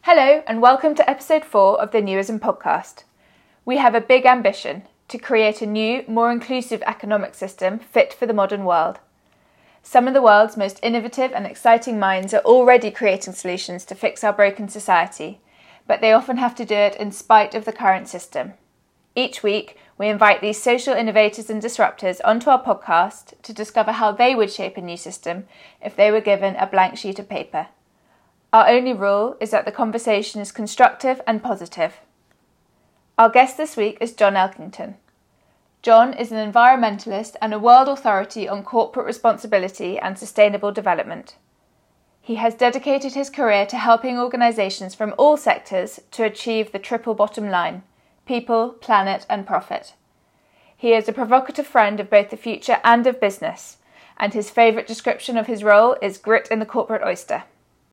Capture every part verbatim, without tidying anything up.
Hello and welcome to episode four of the Newism podcast. We have a big ambition to create a new, more inclusive economic system fit for the modern world. Some of the world's most innovative and exciting minds are already creating solutions to fix our broken society, but they often have to do it in spite of the current system. Each week, we invite these social innovators and disruptors onto our podcast to discover how they would shape a new system if they were given a blank sheet of paper. Our only rule is that the conversation is constructive and positive. Our guest this week is John Elkington. John is an environmentalist and a world authority on corporate responsibility and sustainable development. He has dedicated his career to helping organisations from all sectors to achieve the triple bottom line: people, planet and profit. He is a provocative friend of both the future and of business, and his favourite description of his role is grit in the corporate oyster.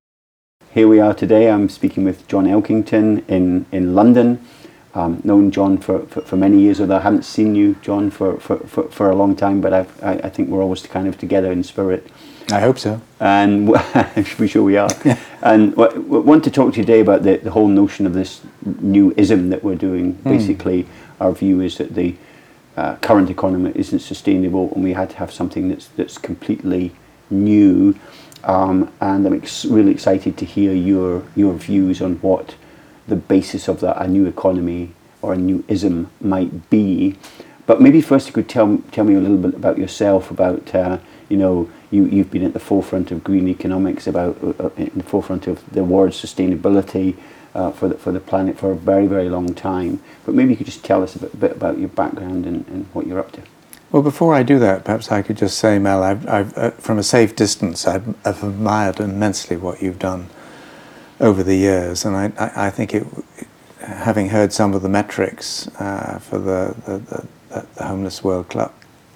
Here we are today. I'm speaking with John Elkington in, in London. Um, known John for, for, for many years, although I haven't seen you, John, for, for, for, for a long time, but I've, I, I think we're always kind of together in spirit. I hope so. And we sure we are. And w- w- want to talk to you today about the, the whole notion of this new ism that we're doing. Mm. Basically, our view is that the uh, current economy isn't sustainable and we had to have something that's that's completely new. Um, and I'm ex- really excited to hear your your views on what the basis of that, a new economy or a new ism might be. But maybe first you could tell tell me a little bit about yourself, about, uh, you know, you, you've been at the forefront of green economics, about uh, in the forefront of the word sustainability uh, for, the, for the planet for a very, very long time. But maybe you could just tell us a bit, a bit about your background and, and what you're up to. Well, before I do that, perhaps I could just say, Mel, I've, I've, uh, from a safe distance, I've, I've admired immensely what you've done over the years, and I, I, I think it, having heard some of the metrics uh, for the, the, the, the Homeless World Club,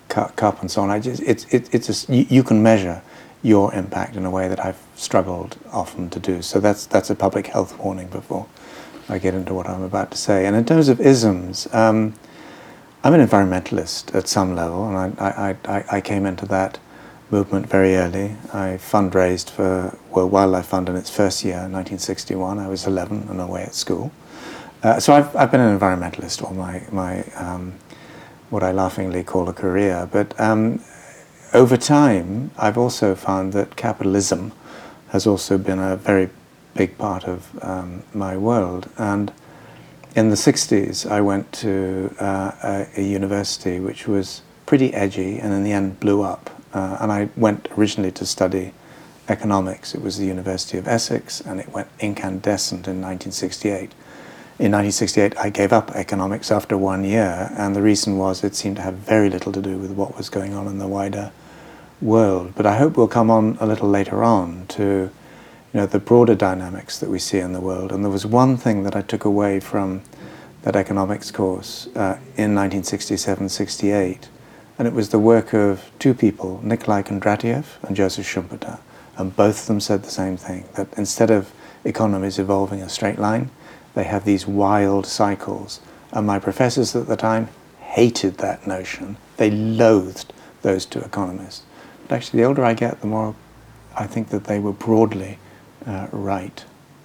Cup and so on, I just, it's it, it's a, you, you can measure your impact in a way that I've struggled often to do. So that's that's a public health warning before I get into what I'm about to say. And in terms of isms, um, I'm an environmentalist at some level, and I, I, I, I came into that movement very early. I fundraised for World Wildlife Fund in its first year, nineteen sixty-one. I was eleven and away at school. Uh, so I've I've been an environmentalist all my my um, what I laughingly call a career. But um, over time, I've also found that capitalism has also been a very big part of um, my world. And in the sixties, I went to uh, a, a university which was pretty edgy and in the end blew up. Uh, and I went originally to study economics. It was the University of Essex, and it went incandescent in nineteen sixty-eight. In nineteen sixty-eight, I gave up economics after one year, and the reason was it seemed to have very little to do with what was going on in the wider world. But I hope we'll come on a little later on to you know, the broader dynamics that we see in the world. And there was one thing that I took away from that economics course uh, in nineteen sixty-seven sixty-eight, and it was the work of two people, Nikolai Kondratiev and Joseph Schumpeter, and both of them said the same thing, that instead of economies evolving in a straight line, they have these wild cycles. And my professors at the time hated that notion. They loathed those two economists. But actually, the older I get, the more I think that they were broadly uh, right.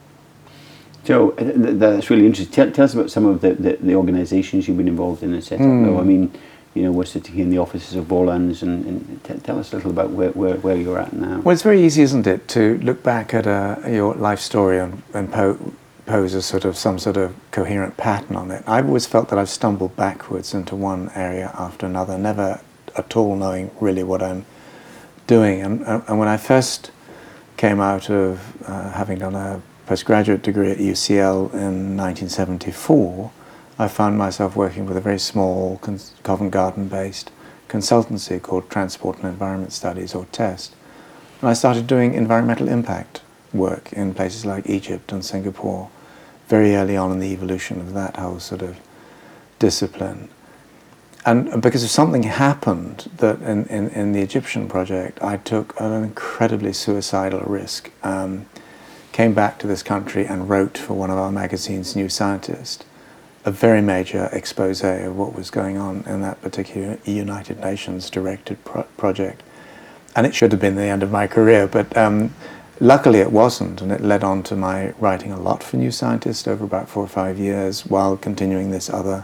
So uh, th- that's really interesting. Tell, tell us about some of the, the, the organisations you've been involved in and set up. Mm. I mean, you know, we're sitting here in the offices of Bollands, and, and t- tell us a little about where, where, where you're at now. Well, it's very easy, isn't it, to look back at uh, your life story and, and po- pose a sort of some sort of coherent pattern on it. I've always felt that I've stumbled backwards into one area after another, never at all knowing really what I'm doing. And, and when I first came out of uh, having done a postgraduate degree at U C L in nineteen seventy-four, I found myself working with a very small cons- Covent Garden-based consultancy called Transport and Environment Studies, or TEST. And I started doing environmental impact work in places like Egypt and Singapore very early on in the evolution of that whole sort of discipline. And because of something happened that in, in, in the Egyptian project, I took an incredibly suicidal risk. Um, came back to this country and wrote for one of our magazines, New Scientist, a very major expose of what was going on in that particular United Nations directed pro- project. And it should have been the end of my career, but um, luckily it wasn't, and it led on to my writing a lot for New Scientist over about four or five years while continuing this other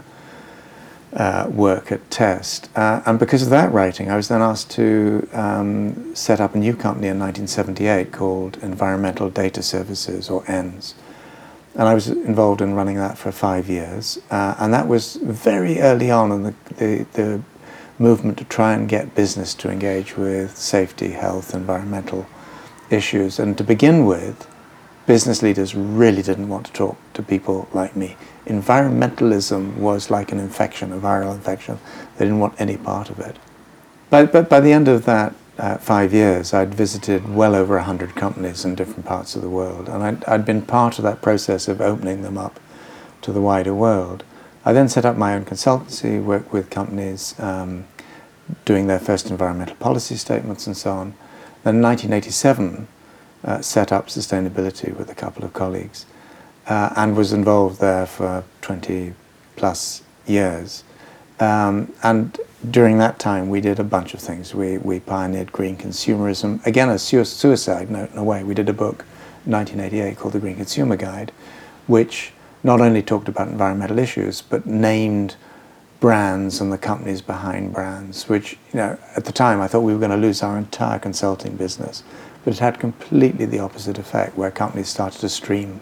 uh, work at Test. Uh, and because of that writing, I was then asked to um, set up a new company in nineteen seventy-eight called Environmental Data Services, or E N S. And I was involved in running that for five years. Uh, and that was very early on in the, the, the movement to try and get business to engage with safety, health, environmental issues. And to begin with, business leaders really didn't want to talk to people like me. Environmentalism was like an infection, a viral infection. They didn't want any part of it. But, but by the end of that uh, five years, I'd visited well over one hundred companies in different parts of the world. And I'd, I'd been part of that process of opening them up to the wider world. I then set up my own consultancy, worked with companies um, doing their first environmental policy statements and so on. Then in nineteen eighty-seven, uh, set up sustainability with a couple of colleagues uh, and was involved there for twenty plus years. Um, and during that time, we did a bunch of things. We, we pioneered green consumerism, again a su- suicide note in a way. We did a book in nineteen eighty-eight called The Green Consumer Guide, which not only talked about environmental issues, but named brands and the companies behind brands, which, you know, at the time I thought we were going to lose our entire consulting business. But it had completely the opposite effect, where companies started to stream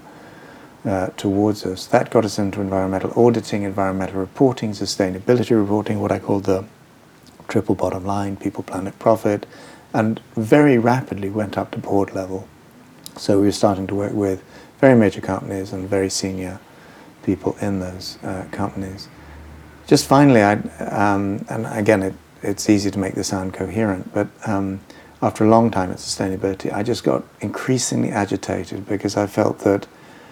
uh, towards us. That got us into environmental auditing, environmental reporting, sustainability reporting, what I call the triple bottom line, people, planet, profit, and very rapidly went up to board level. So we were starting to work with very major companies and very senior people in those uh, companies. Just finally, I um, and again, it, it's easy to make this sound coherent, but um, after a long time at sustainability, I just got increasingly agitated because I felt that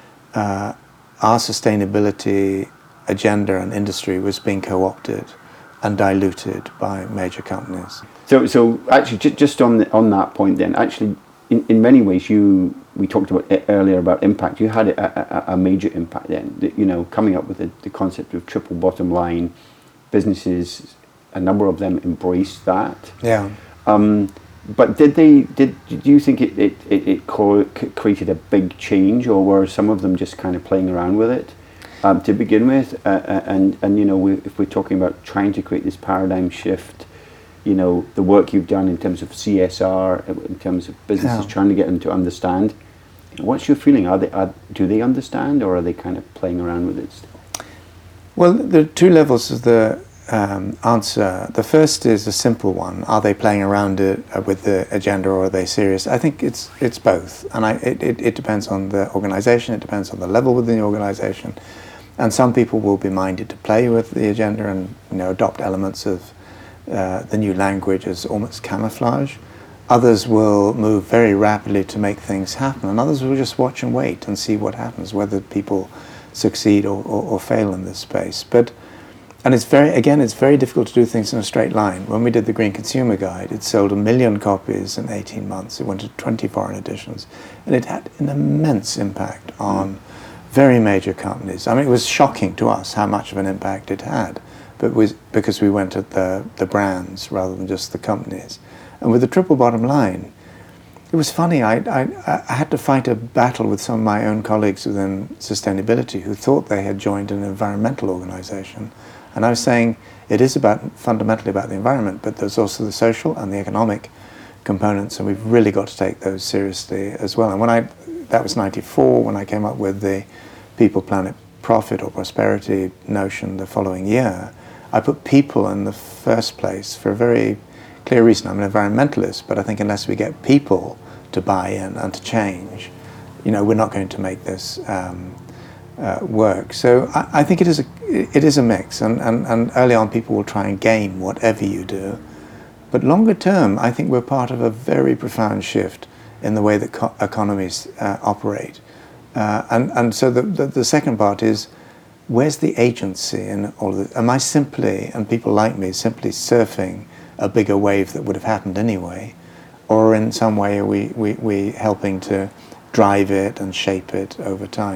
uh, our sustainability agenda and industry was being co-opted and diluted by major companies. So, so actually, j- just on the, on that point, then, actually, in, in many ways, you we talked about it earlier about impact. You had a, a, a major impact then. The, you know, coming up with the, the concept of triple bottom line, businesses, a number of them embraced that. Yeah. Um, but did they? Did do you think it it it, it co- created a big change, or were some of them just kind of playing around with it um, to begin with? Uh, and and you know, we, if we're talking about trying to create this paradigm shift, you know, the work you've done in terms of C S R, in terms of businesses Yeah. trying to get them to understand. What's your feeling? Are they are, do they understand, or are they kind of playing around with it still? Well, there are two levels of the um, answer. The first is a simple one: are they playing around it uh, with the agenda, or are they serious? I think it's it's both, and I, it, it it depends on the organisation. It depends on the level within the organisation, and some people will be minded to play with the agenda and, you know, adopt elements of uh, the new language as almost camouflage. Others will move very rapidly to make things happen, and others will just watch and wait and see what happens, whether people succeed or, or, or fail in this space. But, and it's very, again, it's very difficult to do things in a straight line. When we did the Green Consumer Guide, it sold a million copies in eighteen months. It went to twenty foreign editions, and it had an immense impact on very major companies. I mean, it was shocking to us how much of an impact it had, but was because we went at the, the brands rather than just the companies. And with the triple bottom line, it was funny. I, I, I had to fight a battle with some of my own colleagues within sustainability who thought they had joined an environmental organisation. And I was saying it is about fundamentally about the environment, but there's also the social and the economic components, and we've really got to take those seriously as well. And when I, that was ninety-four, when I came up with the people, planet, profit or prosperity notion the following year, I put people in the first place for a very clear reason. I'm an environmentalist, but I think unless we get people to buy in and to change, you know, we're not going to make this um, uh, work. So I, I think it is a it is a mix, and, and, and early on people will try and game whatever you do, but longer term I think we're part of a very profound shift in the way that co- economies uh, operate. Uh, and, and so the, the, the second part is, where's the agency in all of this? Am I simply, and people like me, simply surfing a bigger wave that would have happened anyway, or in some way are we, we, we helping to drive it and shape it over time?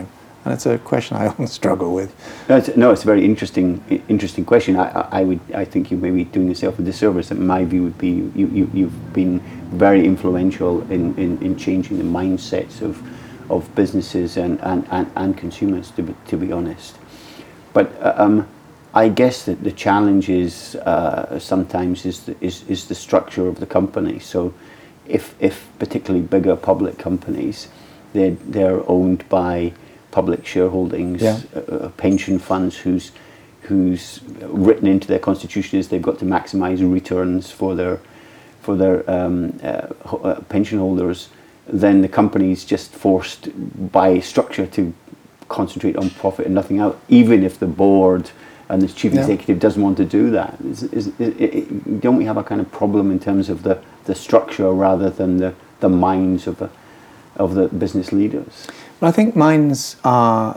And it's a question I often struggle with. No, it's, no, it's a very interesting, interesting question. I, I, I would, I think you may be doing yourself a disservice. And my view would be, you, you, you've been very influential in, in, in changing the mindsets of, of businesses and, and, and, and consumers. To be, to be honest, but um, I guess that the challenge is uh, sometimes is the, is is the structure of the company. So, if if particularly bigger public companies, they they're owned by public shareholdings, yeah. uh, pension funds whose who's written into their constitution is they've got to maximise returns for their for their um, uh, uh, pension holders. Then the company's just forced by structure to concentrate on profit and nothing else, even if the board and the chief yeah. executive doesn't want to do that. Is, is, is, is, don't we have a kind of problem in terms of the, the structure rather than the, the minds of the of the business leaders? Well, I think minds are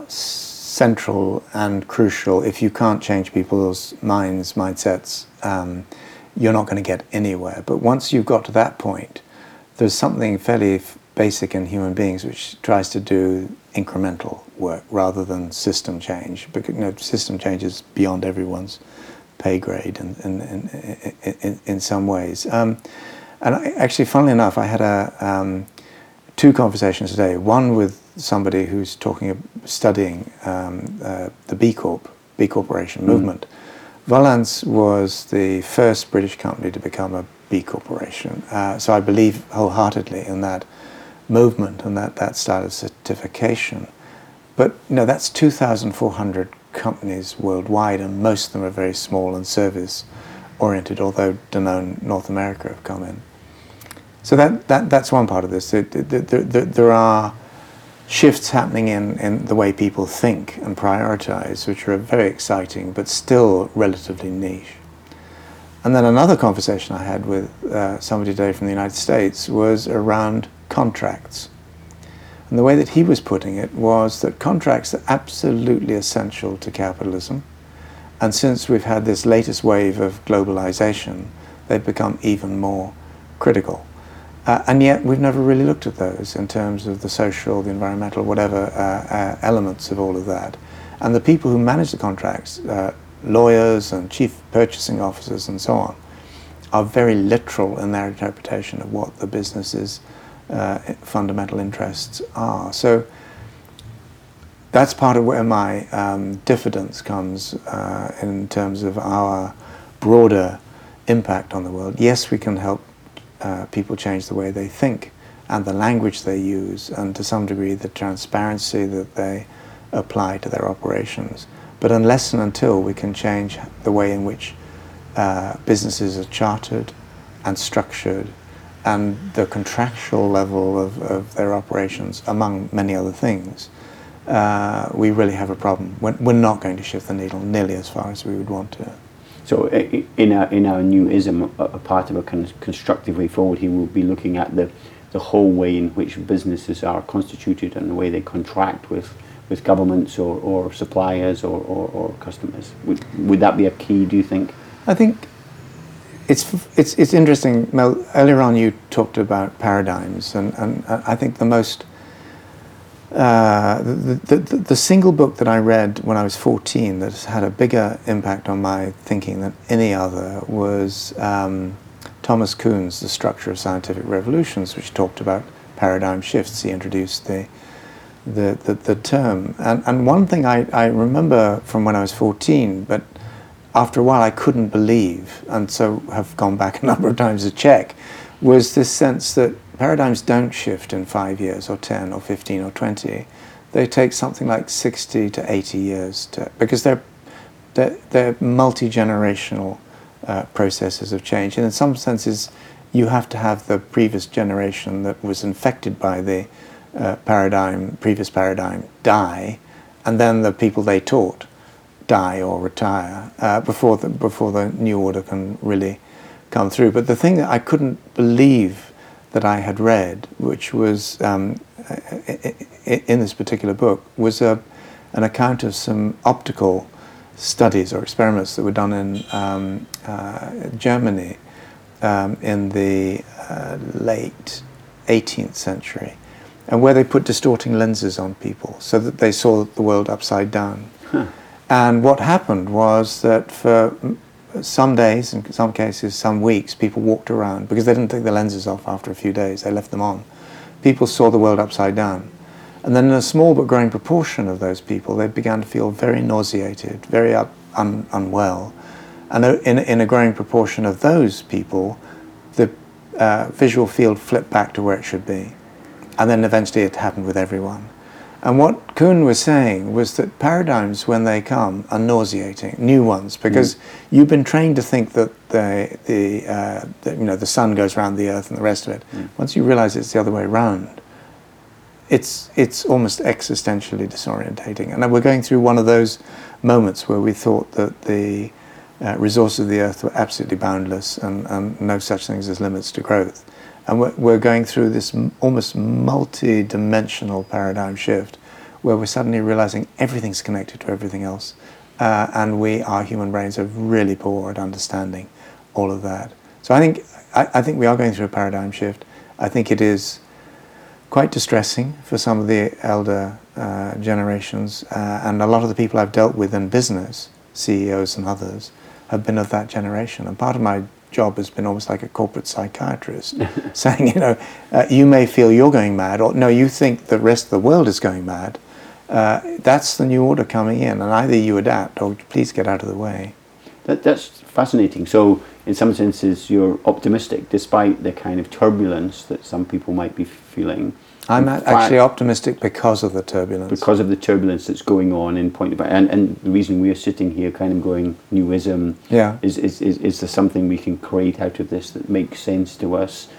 central and crucial. If you can't change people's minds, mindsets, um, you're not going to get anywhere. But once you've got to that point, there's something fairly f- basic in human beings which tries to do incremental work rather than system change. Because you know, system change is beyond everyone's pay grade in in in, in, in some ways. Um, and I, actually, funnily enough, I had a um, two conversations today. One with somebody who's talking, studying um, uh, the B Corp, B Corporation mm. movement. Volans was the first British company to become a B Corporation. Uh, so I believe wholeheartedly in that movement and that, that style of certification. But you know, that's two thousand four hundred companies worldwide, and most of them are very small and service-oriented, although Danone North America have come in. So that, that that's one part of this. There, there, there, there are shifts happening in, in the way people think and prioritize, which are very exciting, but still relatively niche. And then another conversation I had with uh, somebody today from the United States was around contracts. And the way that he was putting it was that contracts are absolutely essential to capitalism. And since we've had this latest wave of globalization, they've become even more critical. Uh, and yet we've never really looked at those in terms of the social, the environmental, whatever uh, uh, elements of all of that. And the people who manage the contracts, uh, lawyers and chief purchasing officers and so on, are very literal in their interpretation of what the business's uh, fundamental interests are. So that's part of where my um, diffidence comes uh, in terms of our broader impact on the world. Yes, we can help uh, people change the way they think and the language they use, and to some degree the transparency that they apply to their operations. But unless and until we can change the way in which uh, businesses are chartered and structured and the contractual level of, of their operations, among many other things, uh, we really have a problem. We're, we're not going to shift the needle nearly as far as we would want to. So in our, in our new ism, a, a part of a kind of constructive way forward, he will be looking at the, the whole way in which businesses are constituted and the way they contract with with governments or, or suppliers or, or, or customers. Would, would that be a key, do you think? I think it's it's it's interesting, Mel. Earlier on you talked about paradigms, and, and I think the most, uh, the, the, the, the single book that I read when I was fourteen that has had a bigger impact on my thinking than any other was um, Thomas Kuhn's The Structure of Scientific Revolutions, which talked about paradigm shifts. He introduced the The, the, the term. And, and one thing I, I remember from when I was fourteen, but after a while I couldn't believe, and so have gone back a number of times to check, was this sense that paradigms don't shift in five years or ten or fifteen or twenty. They take something like sixty to eighty years to, because they're, they're, they're multi-generational uh, processes of change. And in some senses, you have to have the previous generation that was infected by the Uh, paradigm, previous paradigm, die, and then the people they taught die or retire uh, before the before the new order can really come through. But the thing that I couldn't believe that I had read, which was um, in this particular book, was a, an account of some optical studies or experiments that were done in um, uh, Germany um, in the uh, late eighteenth century. and where they put distorting lenses on people so that they saw the world upside down. Huh. And what happened was that for some days, in some cases some weeks, people walked around because they didn't take the lenses off after a few days, they left them on. People saw the world upside down. And then in a small but growing proportion of those people, they began to feel very nauseated, very up, un, unwell. And in, in a growing proportion of those people, the uh, visual field flipped back to where it should be. And then eventually it happened with everyone. And what Kuhn was saying was that paradigms, when they come, are nauseating, new ones, because mm. you've been trained to think that the, the, uh, the, you know, the sun goes around the earth and the rest of it. Mm. Once you realize it's the other way around, it's, it's almost existentially disorientating. And we're going through one of those moments where we thought that the uh, resources of the earth were absolutely boundless and, and no such things as limits to growth. And we're, we're going through this m- almost multi-dimensional paradigm shift where we're suddenly realizing everything's connected to everything else. Uh, and we, our human brains, are really poor at understanding all of that. So I think, I, I think we are going through a paradigm shift. I think it is quite distressing for some of the elder uh, generations. Uh, and a lot of the people I've dealt with in business, C E Os and others, have been of that generation. And part of my job has been almost like a corporate psychiatrist, saying, you know, uh, you may feel you're going mad, or no, you think the rest of the world is going mad. Uh, that's the new order coming in, and either you adapt or please get out of the way. That, that's fascinating. So, in some senses, you're optimistic, despite the kind of turbulence that some people might be feeling. I'm in actually fact, optimistic because of the turbulence. Because of the turbulence that's going on in point about, and, and the reason we're sitting here kind of going newism yeah. is, is, is, is there something we can create out of this that makes sense to us?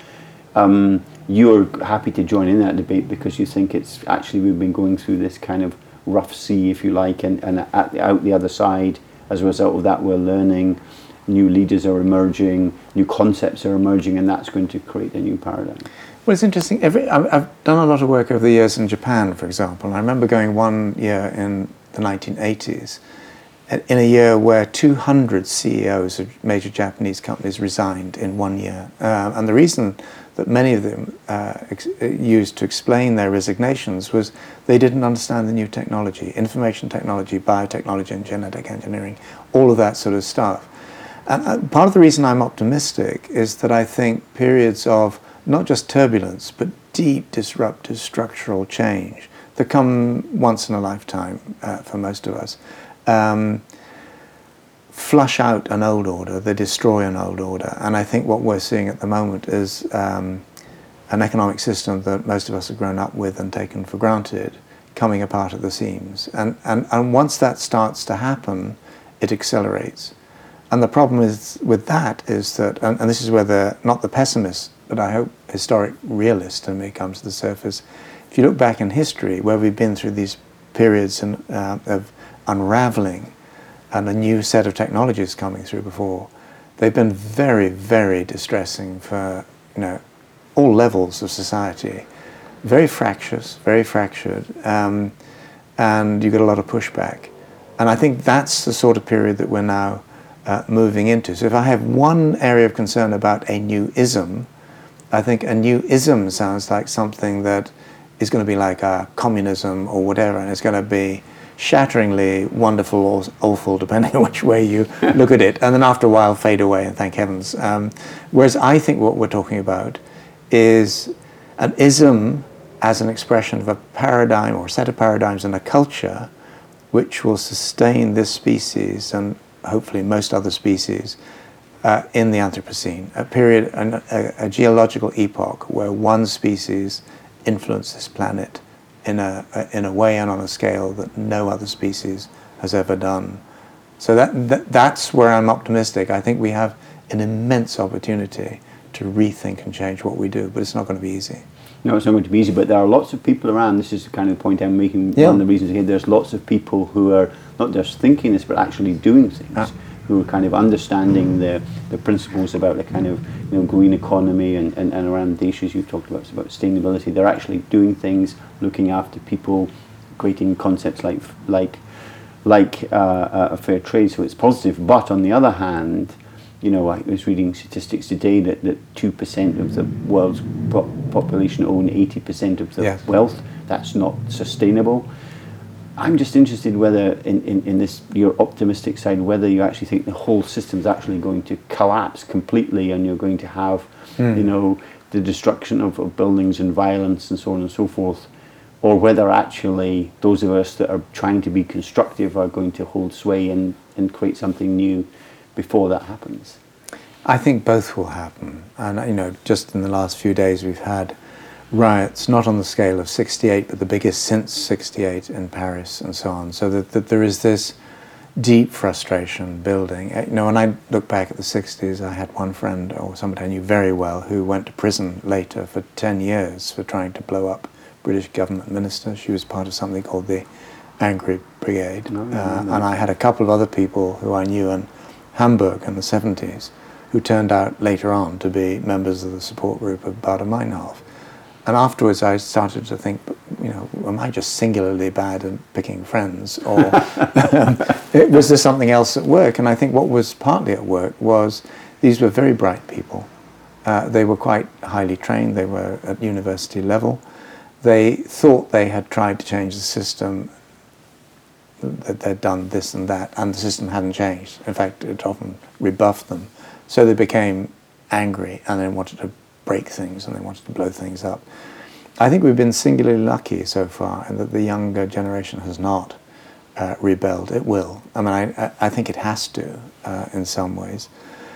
Um, you're happy to join in that debate because you think it's actually we've been going through this kind of rough sea, if you like, and, and at the, out the other side, as a result of that, we're learning, new leaders are emerging, new concepts are emerging, and that's going to create a new paradigm. Well, it's interesting. Every, I've done a lot of work over the years in Japan, for example. I remember going one year in the nineteen eighties, in a year where two hundred C E Os of major Japanese companies resigned in one year. Uh, and the reason that many of them uh, ex- used to explain their resignations was they didn't understand the new technology, information technology, biotechnology, and genetic engineering, all of that sort of stuff. And uh, part of the reason I'm optimistic is that I think periods of not just turbulence, but deep disruptive structural change that come once in a lifetime uh, for most of us, um, flush out an old order, they destroy an old order. And I think what we're seeing at the moment is um, an economic system that most of us have grown up with and taken for granted coming apart at the seams. And, and, and once that starts to happen, it accelerates. And the problem is with that is that, and, and this is where the, not the pessimist, but I hope historic realist in me comes to the surface. If you look back in history, where we've been through these periods in, uh, of unraveling and a new set of technologies coming through before, they've been very, very distressing for, you know, all levels of society. Very fractious, very fractured, um, and you get a lot of pushback. And I think that's the sort of period that we're now uh, moving into. So if I have one area of concern about a new ism, I think a new ism sounds like something that is going to be like a communism or whatever, and it's going to be shatteringly wonderful or awful, depending on which way you look at it, and then after a while fade away, and thank heavens. Um, whereas I think what we're talking about is an ism as an expression of a paradigm or set of paradigms in a culture which will sustain this species and hopefully most other species Uh, in the Anthropocene, a period, an, a, a geological epoch where one species influenced this planet in a, a in a way and on a scale that no other species has ever done. So that, that that's where I'm optimistic. I think we have an immense opportunity to rethink and change what we do, but it's not going to be easy. No, it's not going to be easy, but there are lots of people around. This is the kind of point I'm making. Yeah. One of the reasons again, there's lots of people who are not just thinking this, but actually doing things. Ah. Who are kind of understanding the, the principles about the kind of, you know, green economy and, and, and around the issues you've talked about, it's about sustainability. They're actually doing things, looking after people, creating concepts like like like uh, a fair trade. So it's positive. But on the other hand, you know, I was reading statistics today that, that two percent of the world's po- population own eighty percent of the Yes. wealth. That's not sustainable. I'm just interested whether, in, in, in this, your optimistic side, whether you actually think the whole system's actually going to collapse completely and you're going to have, mm. you know, the destruction of, of buildings and violence and so on and so forth, or whether actually those of us that are trying to be constructive are going to hold sway and, and create something new before that happens. I think both will happen. And, you know, just in the last few days we've had riots, not on the scale of sixty-eight, but the biggest since sixty-eight in Paris and so on. So that, that there is this deep frustration building. You know, when I look back at the sixties, I had one friend, or somebody I knew very well, who went to prison later for ten years for trying to blow up British government ministers. She was part of something called the Angry Brigade. No, no, uh, no. And I had a couple of other people who I knew in Hamburg in the seventies who turned out later on to be members of the support group of Baader-Meinhof. And afterwards I started to think, you know, am I just singularly bad at picking friends? Or was there something else at work? And I think what was partly at work was these were very bright people. Uh, they were quite highly trained. They were at university level. They thought they had tried to change the system, that they'd done this and that, and the system hadn't changed. In fact, it often rebuffed them. So they became angry and then wanted to break things and they wanted to blow things up. I think we've been singularly lucky so far in that the younger generation has not uh, rebelled. It will. I mean, I, I think it has to uh, in some ways.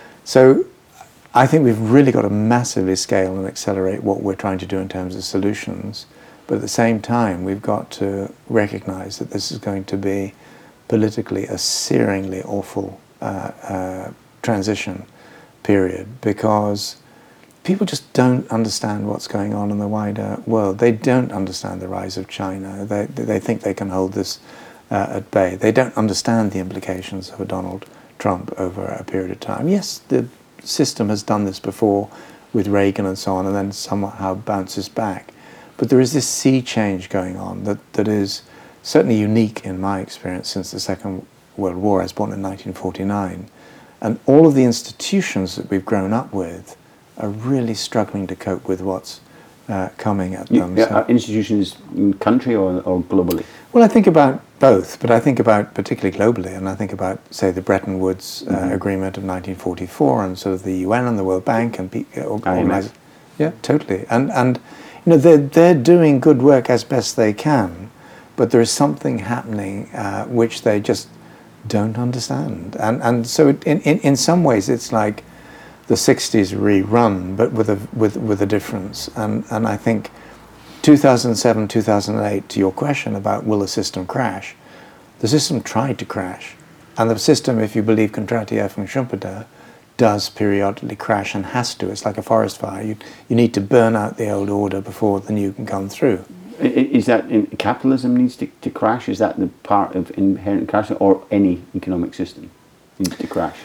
So I think we've really got to massively scale and accelerate what we're trying to do in terms of solutions. But at the same time, we've got to recognize that this is going to be politically a searingly awful uh, uh, transition period, because people just don't understand what's going on in the wider world. They don't understand the rise of China. They they think they can hold this uh, at bay. They don't understand the implications of a Donald Trump over a period of time. Yes, the system has done this before with Reagan and so on, and then somehow bounces back. But there is this sea change going on that, that is certainly unique in my experience since the Second World War. I was born in nineteen forty-nine. And all of the institutions that we've grown up with are really struggling to cope with what's uh, coming at them. Yeah, so, are institutions in country or, or globally? Well, I think about both, but I think about particularly globally, and I think about, say, the Bretton Woods uh, mm-hmm. Agreement of nineteen forty-four, and sort of the U N and the World Bank and pe- uh, organize- yeah, totally. And and you know they're they're doing good work as best they can, but there is something happening uh, which they just don't understand, and and so it, in, in in some ways it's like the sixties rerun, but with a with with a difference. And and I think two thousand seven, two thousand eight, to your question about will the system crash, the system tried to crash, and the system, if you believe Kondratiev and Schumpeter, does periodically crash and has to. It's like a forest fire. You you need to burn out the old order before the new can come through. Is that in, capitalism needs to, to crash? Is that the part of inherent crash, or any economic system needs to crash?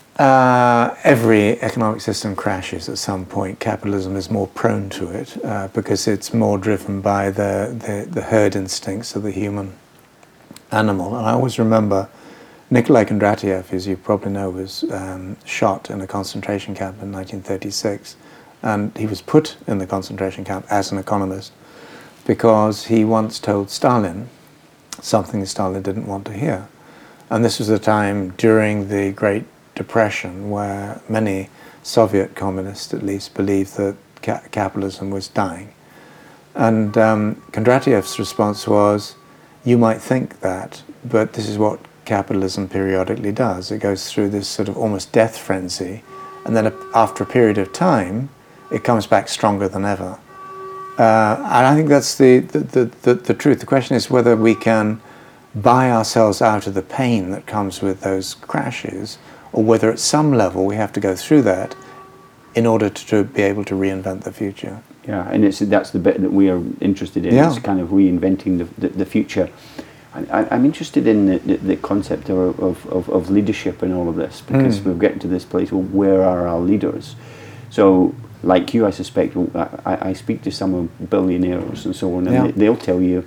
Uh, every economic system crashes at some point. Capitalism is more prone to it uh, because it's more driven by the, the, the herd instincts of the human animal. And I always remember Nikolai Kondratiev, as you probably know, was um, shot in a concentration camp in nineteen thirty-six. And he was put in the concentration camp as an economist because he once told Stalin something Stalin didn't want to hear. And this was a time during the Great Depression where many Soviet communists, at least, believed that ca- capitalism was dying. And um, Kondratiev's response was, you might think that, but this is what capitalism periodically does. It goes through this sort of almost death frenzy, and then after a period of time, it comes back stronger than ever. Uh, and I think that's the, the, the, the, the truth. The question is whether we can buy ourselves out of the pain that comes with those crashes, or whether at some level we have to go through that in order to, to be able to reinvent the future. Yeah, and it's that's the bit that we are interested in. Yeah. It's kind of reinventing the, the, the future. I, I'm interested in the, the, the concept of, of, of leadership in all of this, because mm. we're getting to this place, well, where are our leaders? So, like you, I suspect, I, I speak to some of billionaires and so on, and yeah. they, they'll tell you,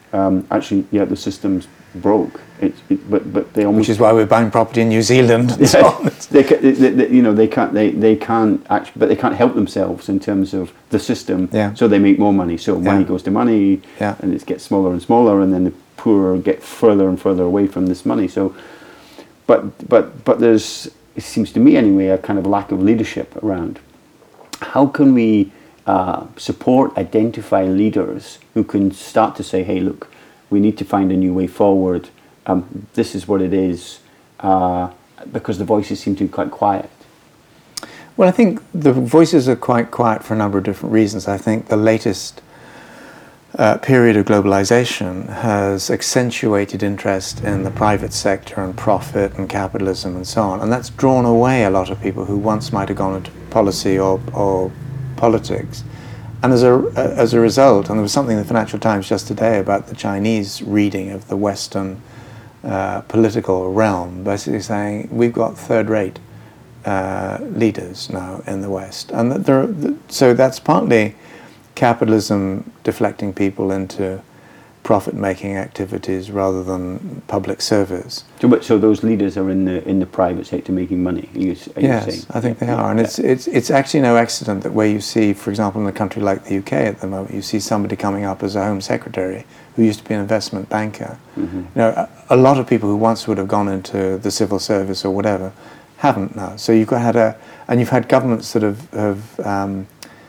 um, actually, yeah, the system's broke. It, it, but but they almost, which is why we're buying property in New Zealand. And so on. they, they, they, you know, they can't they, they can't actually, but they can't help themselves in terms of the system. Yeah. So they make more money. So money Yeah. goes to money, Yeah. and it gets smaller and smaller, and then the poor get further and further away from this money. So, but but but there's, it seems to me anyway, a kind of lack of leadership around. How can we uh, support, identify leaders who can start to say, hey, look, we need to find a new way forward. Um, this is what it is, uh, because the voices seem to be quite quiet. Well, I think the voices are quite quiet for a number of different reasons. I think the latest uh, period of globalization has accentuated interest in the private sector and profit and capitalism and so on, and that's drawn away a lot of people who once might have gone into policy or, or politics. And as a, as a result, and there was something in the Financial Times just today about the Chinese reading of the Western uh, political realm, basically saying we've got third-rate uh, leaders now in the West. And that there, so that's partly capitalism deflecting people into profit-making activities rather than public service. So, but, so those leaders are in the in the private sector making money. Are you, are you yes, saying? I think they Yeah. are, and it's it's it's actually no accident that where you see, for example, in a country like the U K at the moment, you see somebody coming up as a Home Secretary who used to be an investment banker. Mm-hmm. You know, a, a lot of people who once would have gone into the civil service or whatever haven't now. So you've got had a, and you've had governments that have have um,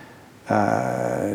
uh,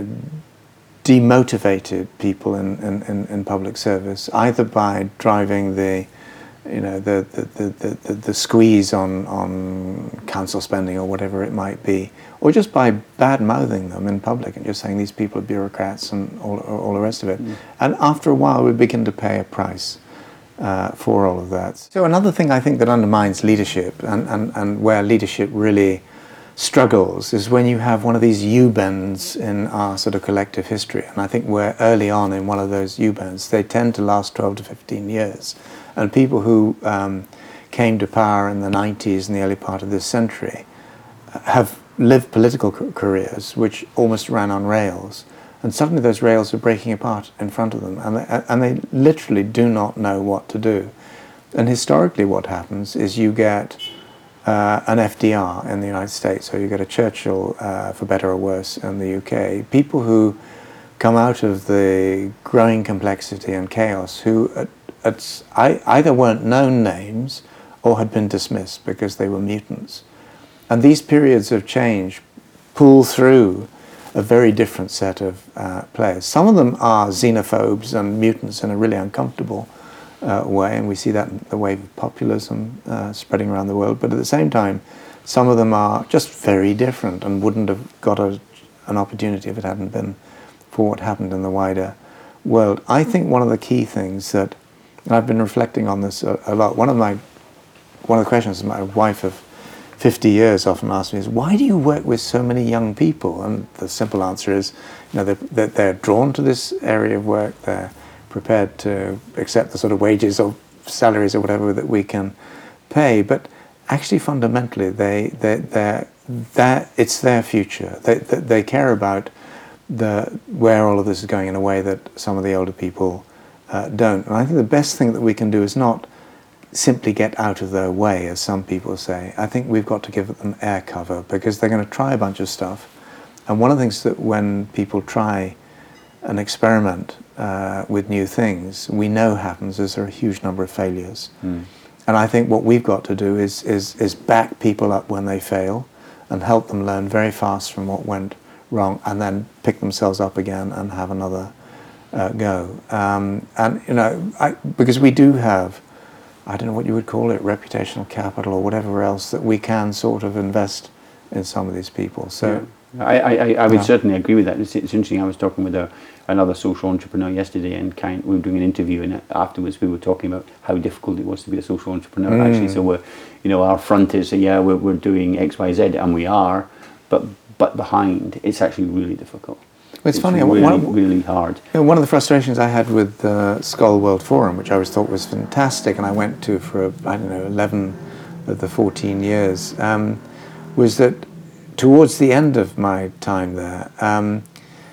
demotivated people in, in, in public service, either by driving the, you know, the the, the, the, the squeeze on, on council spending or whatever it might be, or just by bad-mouthing them in public and just saying these people are bureaucrats and all, all the rest of it. Mm. And after a while we begin to pay a price uh, for all of that. So another thing I think that undermines leadership and, and, and where leadership really struggles is when you have one of these U-bends in our sort of collective history, and I think we're early on in one of those U-bends. They tend to last twelve to fifteen years, and people who um, came to power in the nineties and the early part of this century have lived political careers which almost ran on rails, and suddenly those rails are breaking apart in front of them, and they, and they literally do not know what to do. And historically what happens is you get Uh, an F D R in the United States, or you get a Churchill, uh, for better or worse, in the U K. People who come out of the growing complexity and chaos, who at, at, I, either weren't known names or had been dismissed because they were mutants. And these periods of change pull through a very different set of uh, players. Some of them are xenophobes and mutants in a really uncomfortable Uh, way, and we see that in the wave of populism uh, spreading around the world, but at the same time some of them are just very different and wouldn't have got a, an opportunity if it hadn't been for what happened in the wider world. I think one of the key things that, and I've been reflecting on this a, a lot, one of my one of the questions my wife of fifty years often asks me is, why do you work with so many young people? And the simple answer is, you know, they're, they're, they're drawn to this area of work, they're prepared to accept the sort of wages or salaries or whatever that we can pay, but actually fundamentally they they they that it's their future. They, they they care about the where all of this is going in a way that some of the older people uh, don't. And I think the best thing that we can do is not simply get out of their way, as some people say. I think we've got to give them air cover, because they're going to try a bunch of stuff. And one of the things that when people try an experiment uh, with new things, we know happens is there are a huge number of failures. Mm. And I think what we've got to do is, is, is back people up when they fail and help them learn very fast from what went wrong, and then pick themselves up again and have another uh, go. Um, and, you know, I, because we do have, I don't know what you would call it, reputational capital or whatever else, that we can sort of invest in some of these people. So. Yeah. I, I, I would Yeah. certainly agree with that. It's, it's interesting, I was talking with a, another social entrepreneur yesterday, and kind, we were doing an interview, and afterwards we were talking about how difficult it was to be a social entrepreneur, mm. actually. So we're, you know, our front is, yeah, we're, we're doing X, Y, Z, and we are, but but behind, it's actually really difficult. Well, it's, it's funny, really, one, really hard. You know, one of the frustrations I had with the Skoll World Forum, which I always thought was fantastic, and I went to for, I don't know, eleven of the fourteen years, um, was that towards the end of my time there, um,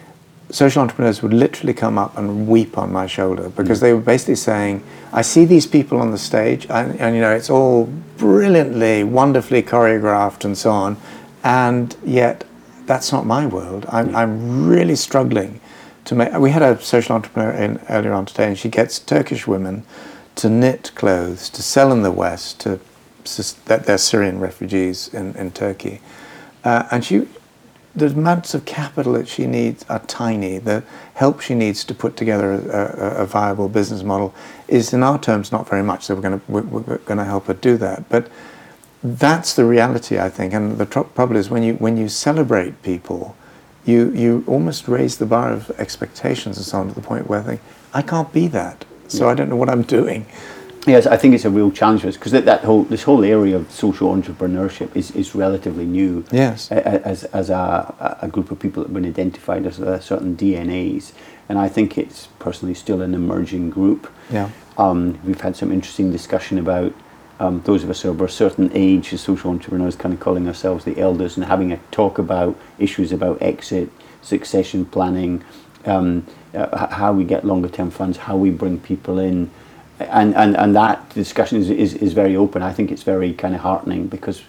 social entrepreneurs would literally come up and weep on my shoulder because mm. they were basically saying, I see these people on the stage and, and you know, it's all brilliantly, wonderfully choreographed and so on, and yet that's not my world. I'm, mm. I'm really struggling to make... We had a social entrepreneur in earlier on today, and she gets Turkish women to knit clothes, to sell in the West, to that they're Syrian refugees in, in Turkey. Uh, and she... The amounts of capital that she needs are tiny. The help she needs to put together a, a, a viable business model is, in our terms, not very much. So we're going to we're, we're going to help her do that. But that's the reality, I think. And the tr- problem is when you when you celebrate people, you you almost raise the bar of expectations and so on to the point where I think I can't be that. So yeah. I don't know what I'm doing. Yes, I think it's a real challenge for us because that, that whole this whole area of social entrepreneurship is, is relatively new. Yes, as as a, a group of people that have been identified as a certain D N As, and I think it's personally still an emerging group. Yeah, um, we've had some interesting discussion about um, those of us who are of a certain age as social entrepreneurs, kind of calling ourselves the elders, and having a talk about issues about exit, succession planning, um, uh, how we get longer term funds, how we bring people in. And, and and that discussion is, is, is very open. I think it's very kind of heartening because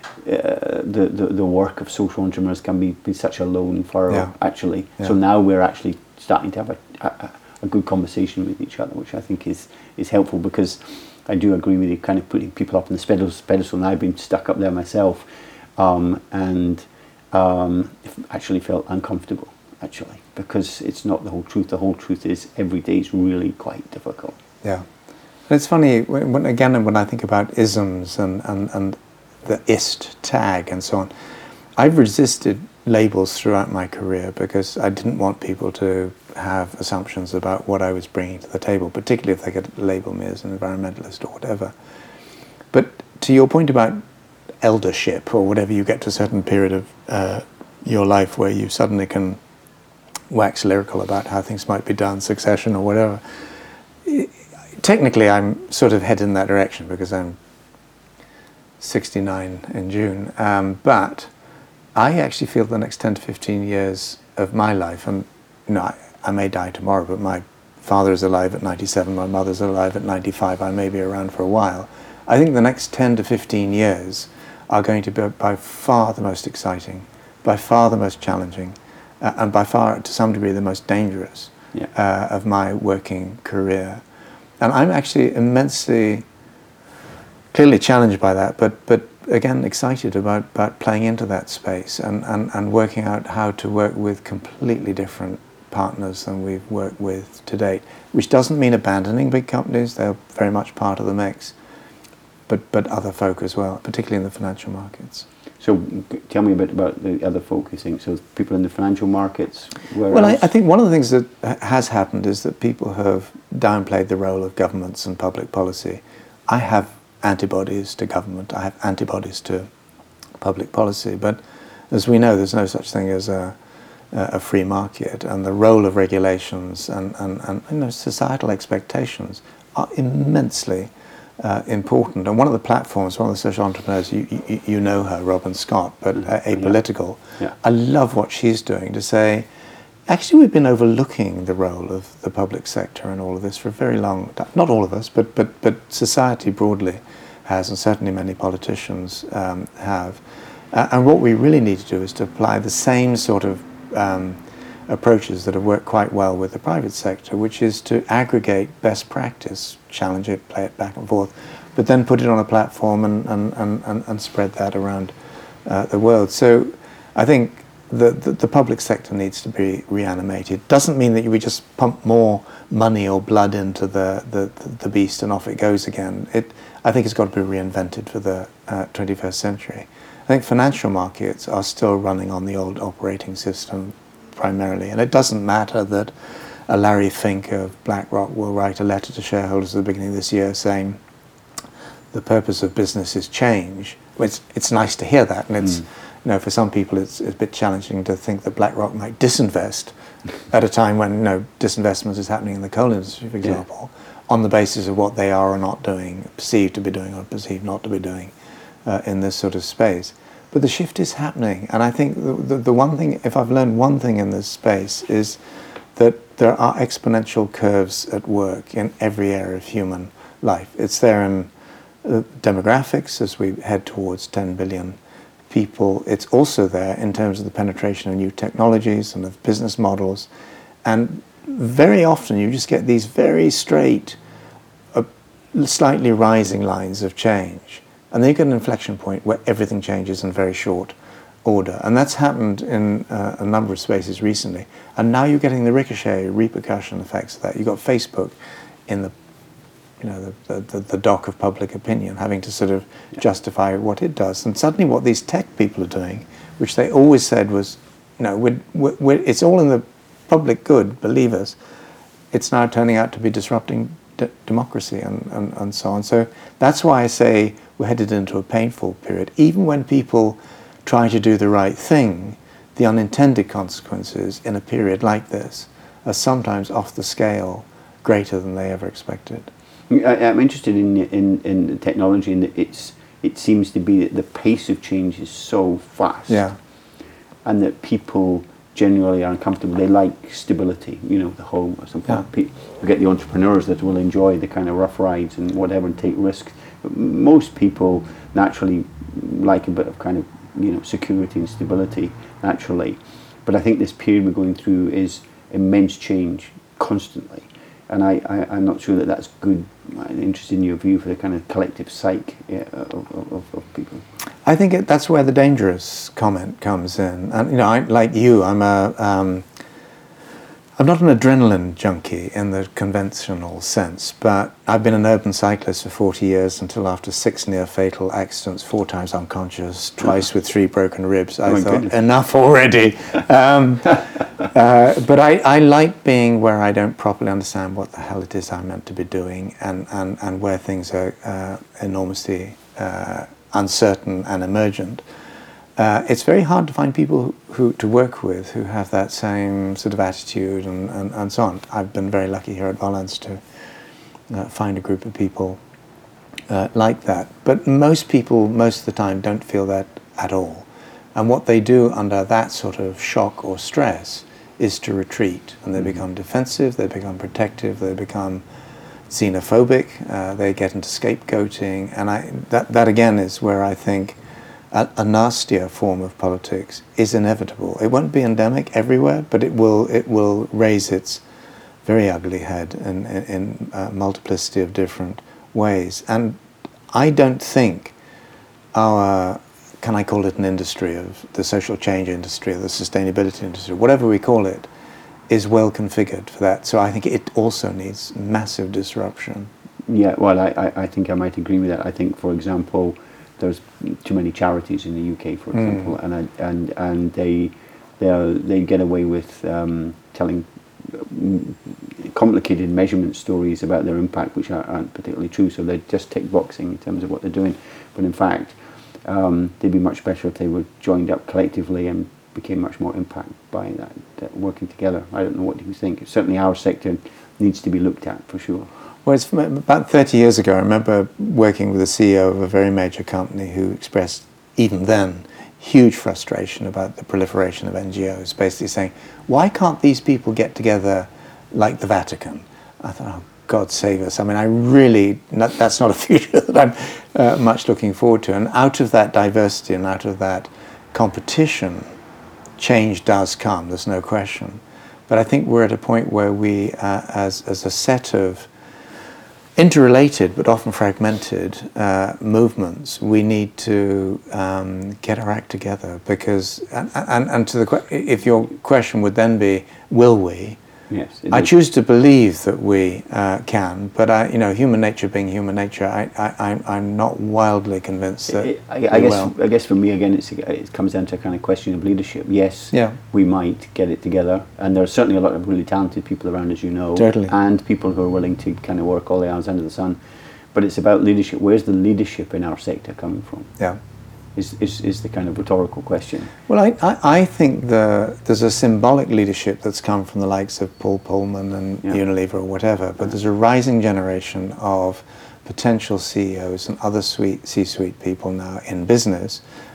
uh, the, the the work of social entrepreneurs can be, be such a lone furrow, yeah. actually. Yeah. So now we're actually starting to have a, a, a good conversation with each other, which I think is, is helpful because I do agree with you, kind of putting people up on the pedestal, pedestal and I've been stuck up there myself um, and um, actually felt uncomfortable, actually, because it's not the whole truth. The whole truth is every day is really quite difficult. Yeah. It's funny, when, again, when I think about isms and, and, and the ist tag and so on, I've resisted labels throughout my career because I didn't want people to have assumptions about what I was bringing to the table, particularly if they could label me as an environmentalist or whatever. But to your point about eldership or whatever, you get to a certain period of uh, your life where you suddenly can wax lyrical about how things might be done, succession or whatever. It, Technically, I'm sort of headed in that direction because I'm sixty-nine in June. Um, but I actually feel the next ten to fifteen years of my life, and you know, I, I may die tomorrow, but my father is alive at ninety-seven, my mother's alive at ninety-five, I may be around for a while. I think the next ten to fifteen years are going to be by far the most exciting, by far the most challenging, uh, and by far, to some degree, the most dangerous yeah. uh, of my working career. And I'm actually immensely, clearly challenged by that, but but again excited about, about playing into that space and, and, and working out how to work with completely different partners than we've worked with to date, which doesn't mean abandoning big companies. They're very much part of the mix, but, but other folk as well, particularly in the financial markets. So tell me a bit about the other folk you think. So people in the financial markets, where Well, I, else? I think one of the things that has happened is that people have downplayed the role of governments and public policy. I have antibodies to government. I have antibodies to public policy. But as we know, there's no such thing as a, a free market. And the role of regulations and, and, and you know, societal expectations are immensely Uh, important. And one of the platforms, one of the social entrepreneurs, you you, you know her, Robin Scott, but uh, Apolitical. Yeah. Yeah. I love what she's doing to say, actually we've been overlooking the role of the public sector in all of this for a very long time. Not all of us, but but but society broadly has, and certainly many politicians um, have. Uh, and what we really need to do is to apply the same sort of um, approaches that have worked quite well with the private sector, which is to aggregate best practice, challenge it, play it back and forth, but then put it on a platform and, and, and, and spread that around uh, the world. So I think the, the, the public sector needs to be reanimated. Doesn't mean that we just pump more money or blood into the, the, the beast and off it goes again. It, I think it's got to be reinvented for the uh, twenty-first century. I think financial markets are still running on the old operating system primarily, and it doesn't matter that a Larry Fink of BlackRock will write a letter to shareholders at the beginning of this year saying the purpose of business is change. Well, it's, it's nice to hear that, and it's mm. you know, for some people it's, it's a bit challenging to think that BlackRock might disinvest at a time when you know disinvestment is happening in the coal industry, for example, yeah. on the basis of what they are or not doing, perceived to be doing or perceived not to be doing uh, in this sort of space. but the shift is happening. And I think the, the, the one thing, if I've learned one thing in this space, is that there are exponential curves at work in every area of human life. It's there in uh, demographics as we head towards ten billion people. It's also there in terms of the penetration of new technologies and of business models. And very often you just get these very straight, uh, slightly rising lines of change. And then you get an inflection point where everything changes in very short order. And that's happened in uh, a number of spaces recently. And now you're getting the ricochet, repercussion effects of that. You've got Facebook in the, you know, the, the, the dock of public opinion, having to sort of yeah. justify what it does. And suddenly what these tech people are doing, which they always said was, you know, we're, we're, it's all in the public good, believe us, it's now turning out to be disrupting d- democracy and, and, and so on. So that's why I say we're headed into a painful period. Even when people try to do the right thing, the unintended consequences in a period like this are sometimes off the scale greater than they ever expected. I, I'm interested in in, in the technology, and it's it seems to be that the pace of change is so fast, yeah, and that people generally are uncomfortable. They like stability, you know, the home or something. Yeah. People, you get the entrepreneurs that will enjoy the kind of rough rides and whatever and take risks. But most people naturally like a bit of kind of, you know, security and stability naturally. But I think this period we're going through is immense change constantly. And I, I, I'm not sure that that's good. I'm interested in your view for the kind of collective psyche yeah, of, of, of people. I think it, that's where the dangerous comment comes in. And you know, I, like you, I'm a, um, I'm not an adrenaline junkie in the conventional sense, but I've been an urban cyclist for forty years until after six near-fatal accidents, four times unconscious, twice with three broken ribs. I oh thought, goodness. enough already. Um, uh, but I, I like being where I don't properly understand what the hell it is I'm meant to be doing, and, and, and where things are uh, enormously uh, uncertain and emergent. Uh, it's very hard to find people who, who to work with who have that same sort of attitude and, and, and so on. I've been very lucky here at Volans to uh, find a group of people uh, like that. But most people, most of the time, don't feel that at all. And what they do under that sort of shock or stress is to retreat. And they mm-hmm. become defensive, they become protective, they become xenophobic, uh, they get into scapegoating. And I, that, that again is where I think A, a nastier form of politics is inevitable. It won't be endemic everywhere, but it will it will raise its very ugly head in, in, in a multiplicity of different ways. And I don't think our, can I call it an industry of the social change industry or the sustainability industry, whatever we call it, is well configured for that. So I think it also needs massive disruption. Yeah, well, I, I, I think I might agree with that. I think, for example, there's too many charities in the U K, for example, mm. and I, and and they they they get away with um, telling complicated measurement stories about their impact, which aren't particularly true. So they're just tick boxing in terms of what they're doing. But in fact, um, they'd be much better if they were joined up collectively and became much more impact by that, that working together. I don't know, what do you think? Certainly, our sector needs to be looked at for sure. Well, it's about thirty years ago, I remember working with the C E O of a very major company who expressed, even then, huge frustration about the proliferation of N G Os, basically saying, why can't these people get together like the Vatican? I thought, oh, God save us. I mean, I really, not, that's not a future that I'm uh, much looking forward to. And out of that diversity and out of that competition, change does come, there's no question. But I think we're at a point where we, uh, as, as a set of interrelated but often fragmented uh, movements, we need to um, get our act together, because and, and, and to the if your question would then be, will we? Yes, I choose to believe that we uh, can, but I, you know, human nature being human nature, I, I, I'm, I'm not wildly convinced that. It, I, I guess, will. I guess for me again, it's, it comes down to a kind of question of leadership. Yes, yeah. we might get it together, and there are certainly a lot of really talented people around, as you know, totally. and people who are willing to kind of work all the hours under the sun. But it's about leadership. Where's the leadership in our sector coming from? Yeah. Is, is, is the kind of rhetorical question. Well, I, I, I think the, there's a symbolic leadership that's come from the likes of Paul Pullman and yeah. Unilever or whatever, but yeah. there's a rising generation of potential C E Os and other sweet C-suite people now in business,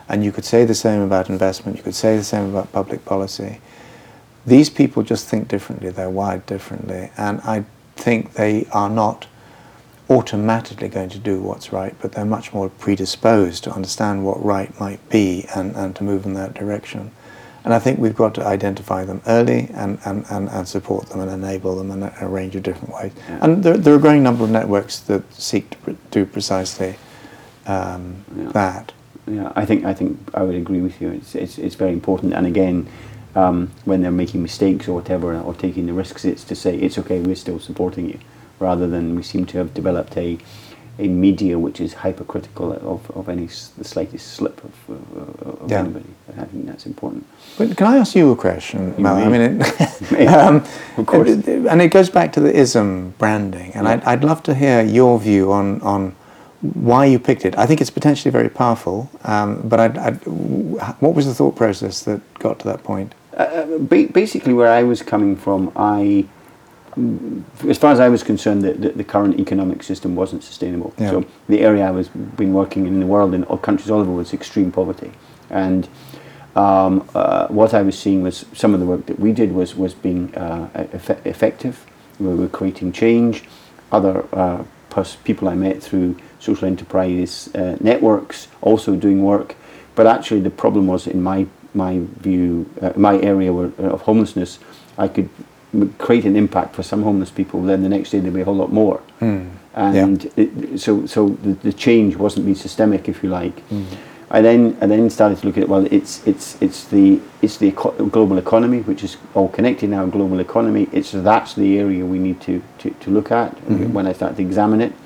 And you could say the same about investment, you could say the same about public policy. These people just think differently, they're wired differently, and I think they are not automatically going to do what's right, but they're much more predisposed to understand what right might be and, and to move in that direction. And I think we've got to identify them early and, and, and, and support them and enable them in a, a range of different ways. Yeah. And there, there are a growing number of networks that seek to pre- do precisely um, yeah. that. Yeah, I think I think I would agree with you. It's it's, it's very important. And again, um, when they're making mistakes or whatever, or taking the risks, it's to say it's okay, we're still supporting you, rather than we seem to have developed a a media which is hypercritical of, of any s- the slightest slip of, uh, of yeah. anybody. I think that's important. But can I ask you a question, You Mel? may. I mean, it, um, of course, and it, and it goes back to the ism branding, and yeah. I'd, I'd love to hear your view on on why you picked it. I think it's potentially very powerful, um, but I'd, I'd, what was the thought process that got to that point? Uh, ba- basically, where I was coming from, I. As far as I was concerned, the, the, the current economic system wasn't sustainable. Yeah. So the area I was been working in the world, in all countries all over, was extreme poverty. And um, uh, what I was seeing was some of the work that we did was, was being uh, eff- effective. We were creating change. Other uh, pers- people I met through social enterprise uh, networks also doing work. But actually the problem was, in my, my view, uh, my area where, of homelessness, I could create an impact for some homeless people, then the next day there'll be a whole lot more. Mm. And yeah. it, so so the, the change wasn't being systemic, if you like. Mm. I then I then started to look at it, well, it's it's it's the it's the eco- global economy, which is all connected now, global economy. It's that's the area we need to, to, to look at. Mm-hmm. When I started to examine it,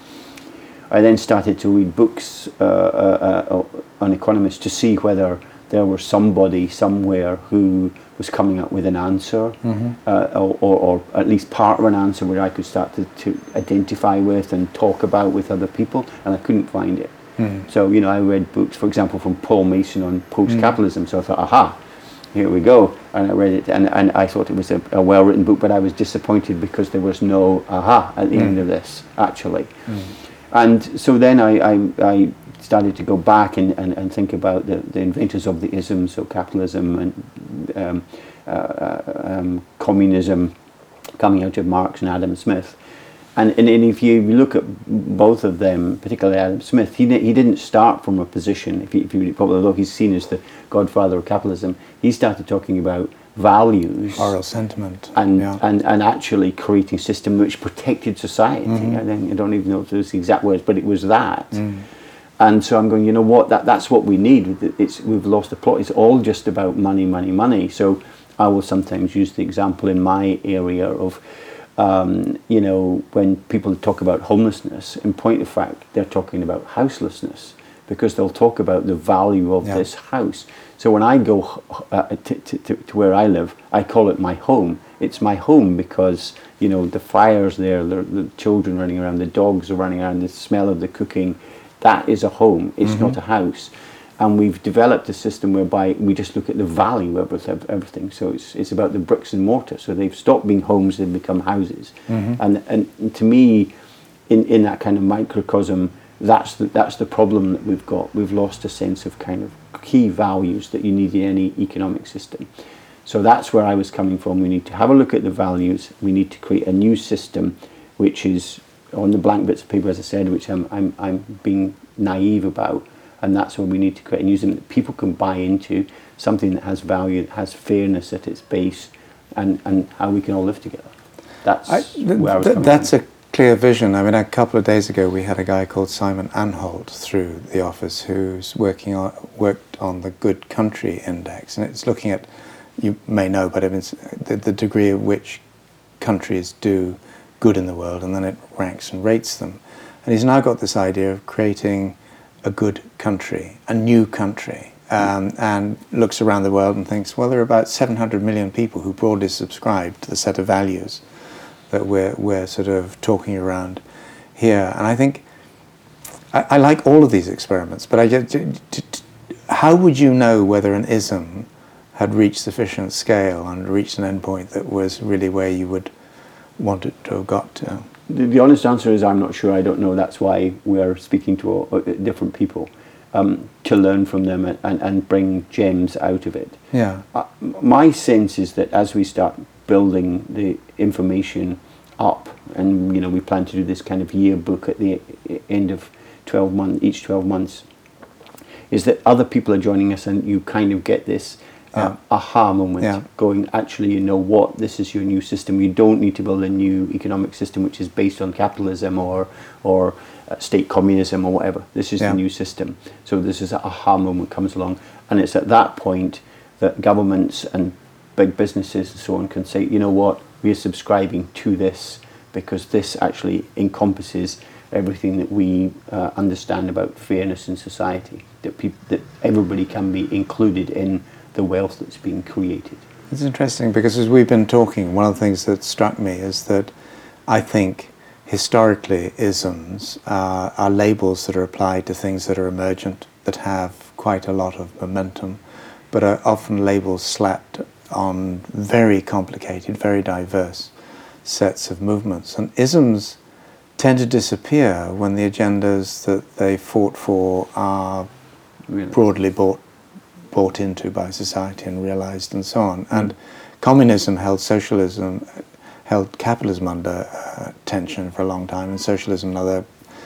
I then started to read books uh, uh, uh, on economists to see whether there was somebody somewhere who was coming up with an answer, mm-hmm. uh, or, or, or at least part of an answer where I could start to, to identify with and talk about with other people, and I couldn't find it. Mm. So, you know, I read books, for example, from Paul Mason on post-capitalism, mm. so I thought, aha, here we go. And I read it, and, and I thought it was a, a well-written book, but I was disappointed because there was no aha at the mm. end of this, actually. Mm. And so then I, I, I started to go back and, and, and think about the, the inventors of the isms, so capitalism and um, uh, um, communism, coming out of Marx and Adam Smith. And, and, and if you look at both of them, particularly Adam Smith, he he didn't start from a position, if you, if you probably, although he's seen as the godfather of capitalism, he started talking about values, moral sentiment, and, yeah. and and actually creating a system which protected society. Mm-hmm. I, think, I don't even know if those are the exact words, but it was that. Mm. And so I'm going, you know what, that that's what we need. It's, we've lost the plot. It's all just about money, money, money. So I will sometimes use the example in my area of, um, you know, when people talk about homelessness, in point of fact, they're talking about houselessness, because they'll talk about the value of yeah. this house. So when I go uh, to, to, to where I live, I call it my home. It's my home because, you know, the fire's there, the, the children running around, the dogs are running around, the smell of the cooking. That is a home. It's mm-hmm. not a house. And we've developed a system whereby we just look at the value of everything. So it's it's about the bricks and mortar. So they've stopped being homes, they've become houses. Mm-hmm. And and to me, in, in that kind of microcosm, that's the, that's the problem that we've got. We've lost a sense of kind of key values that you need in any economic system. So that's where I was coming from. We need to have a look at the values. We need to create a new system, which is on the blank bits of paper, as I said, which I'm I'm I'm being naive about, and that's what we need to create and use them that people can buy into, something that has value, that has fairness at its base, and, and how we can all live together. That's I, th- where I was th- coming That's from. a clear vision. I mean, a couple of days ago, we had a guy called Simon Anholt through the office who's working on worked on the Good Country Index, and it's looking at, you may know, but it's the, the degree at which countries do good in the world, and then it ranks and rates them. And he's now got this idea of creating a good country, a new country, um, and looks around the world and thinks, well, there are about seven hundred million people who broadly subscribe to the set of values that we're we're sort of talking around here. And I think I, I like all of these experiments, but I just, how would you know whether an ism had reached sufficient scale and reached an endpoint that was really where you would want it to have got to? The, the honest answer is I'm not sure. I don't know. That's why we're speaking to uh, different people. um, to learn from them and, and, and bring gems out of it. Yeah. Uh, my sense is that as we start building the information up, and you know we plan to do this kind of yearbook at the end of twelve months, each twelve months, is that other people are joining us, and you kind of get this uh, Yeah. aha moment, Yeah. going, actually, you know what, this is your new system. You don't need to build a new economic system which is based on capitalism or or uh, state communism or whatever. This is Yeah. the new system. So this is an aha moment comes along, and it's at that point that governments and big businesses and so on can say, you know what, we are subscribing to this because this actually encompasses everything that we uh, understand about fairness in society, that peop- that everybody can be included in the wealth that's being created. It's interesting because as we've been talking, one of the things that struck me is that I think historically isms uh, are labels that are applied to things that are emergent, that have quite a lot of momentum, but are often labels slapped on very complicated, very diverse sets of movements. And isms tend to disappear when the agendas that they fought for are Really. broadly bought bought into by society and realized and so on. And communism held socialism, held capitalism under uh, tension for a long time, and socialism and other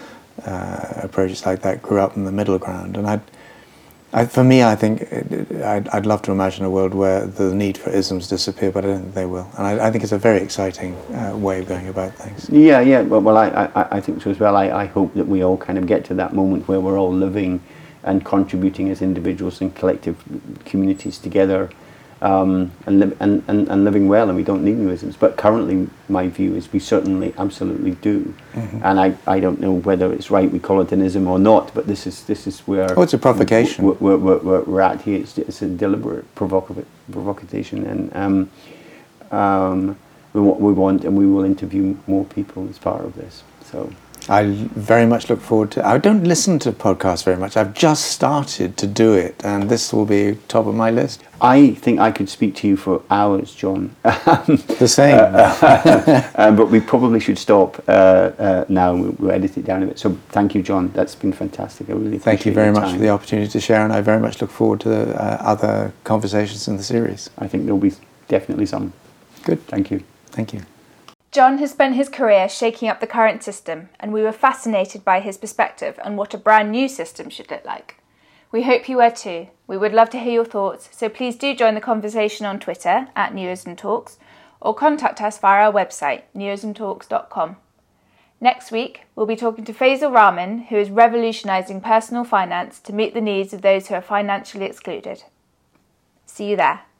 uh, approaches like that grew up in the middle ground. And I'd, I, for me, I think it, I'd, I'd love to imagine a world where the need for isms disappear, but I don't think they will. And I, I think it's a very exciting uh, way of going about things. Yeah, yeah. Well, well I, I, I think so as well. I, I hope that we all kind of get to that moment where we're all living and contributing as individuals and collective communities together, um, and, li- and, and, and living well, and we don't need new isms. But currently, my view is we certainly absolutely do. Mm-hmm. And I, I don't know whether it's right we call it an ism or not, but this is this is where... Oh, it's a provocation. We're, we're, we're, we're at here. It's, it's a deliberate provocative provocation, and um, um, we, wa- we want, and we will interview more people as part of this. So... I very much look forward to... I don't listen to podcasts very much. I've just started to do it, and this will be top of my list. I think I could speak to you for hours, John. The same. um, but we probably should stop uh, uh, now. We'll, we'll edit it down a bit. So thank you, John. That's been fantastic. I really appreciate Thank you very your much time. for the opportunity to share, and I very much look forward to uh, other conversations in the series. I think there'll be definitely some. Good. Thank you. Thank you. John has spent his career shaking up the current system, and we were fascinated by his perspective on what a brand new system should look like. We hope you were too. We would love to hear your thoughts, so please do join the conversation on Twitter at Newism Talks, or contact us via our website, newism talks dot com. Next week, we'll be talking to Faisal Rahman, who is revolutionising personal finance to meet the needs of those who are financially excluded. See you there.